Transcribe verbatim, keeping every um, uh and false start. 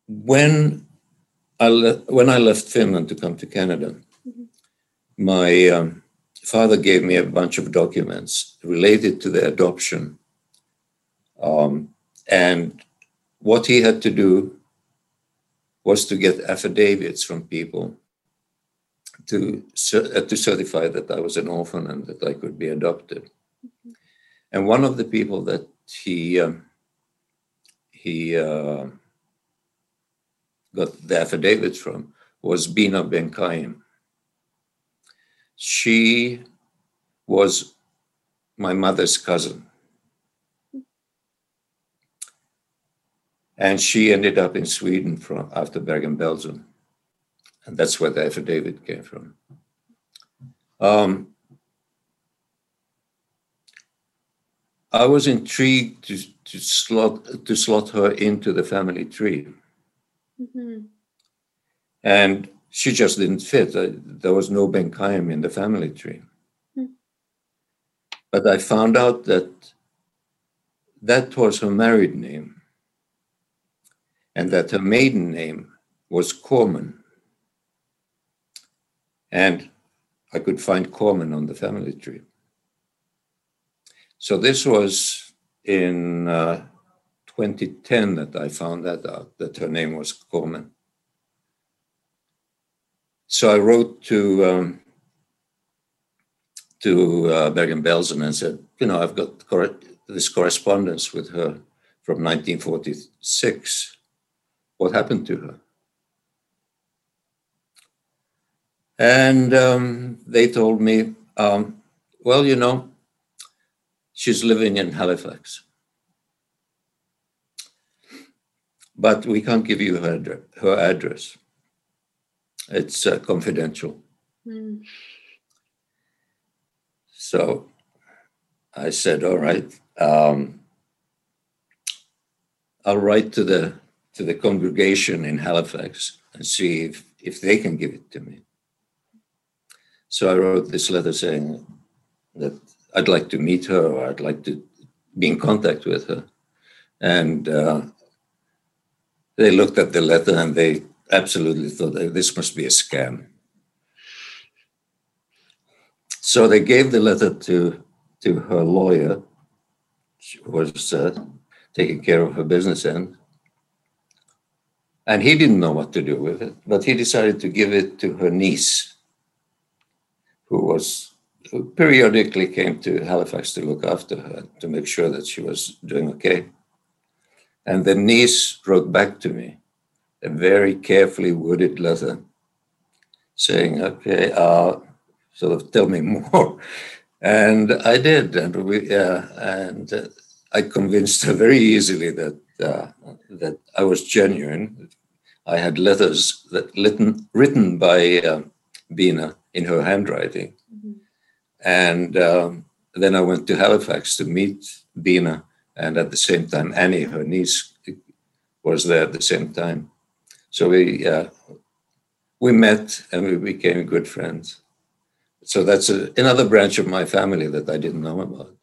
when I le- when I left Finland to come to Canada, mm-hmm. my um, father gave me a bunch of documents related to the adoption, um, and what he had to do was to get affidavits from people to uh, to certify that I was an orphan and that I could be adopted. Mm-hmm. And one of the people that he um, he uh, got the affidavits from was Bina Ben-Chaim. She was my mother's cousin. And she ended up in Sweden from after Bergen-Belsen. And that's where the affidavit came from. Um, I was intrigued to, to, slot, to slot her into the family tree. Mm-hmm. And she just didn't fit. I, there was no Ben-Chaim in the family tree. Mm-hmm. But I found out that that was her married name and that her maiden name was Corman. And I could find Corman on the family tree. So this was in uh, twenty ten that I found that out, that her name was Corman. So I wrote to um, to uh, Bergen-Belsen and said, you know, I've got cor- this correspondence with her from nineteen forty-six. What happened to her? And um, they told me, um, well, you know, she's living in Halifax. But we can't give you her, ad- her address. It's uh, confidential. Mm. So I said, all right, um, I'll write to the to the congregation in Halifax and see if, if they can give it to me. So I wrote this letter saying that I'd like to meet her or I'd like to be in contact with her. And uh, they looked at the letter and they absolutely thought that this must be a scam. So they gave the letter to, to her lawyer, who was uh, taking care of her business end. And he didn't know what to do with it, but he decided to give it to her niece, who was who periodically came to Halifax to look after her, to make sure that she was doing okay. And the niece wrote back to me a very carefully worded letter saying, okay, uh, sort of tell me more. And I did, and we, uh, and uh, I convinced her very easily that uh, that I was genuine. I had letters that written written by uh, Bina in her handwriting, mm-hmm. and um, then I went to Halifax to meet Bina, and at the same time, Annie, her niece, was there at the same time. So we uh, we met and we became good friends. So that's a, another branch of my family that I didn't know about.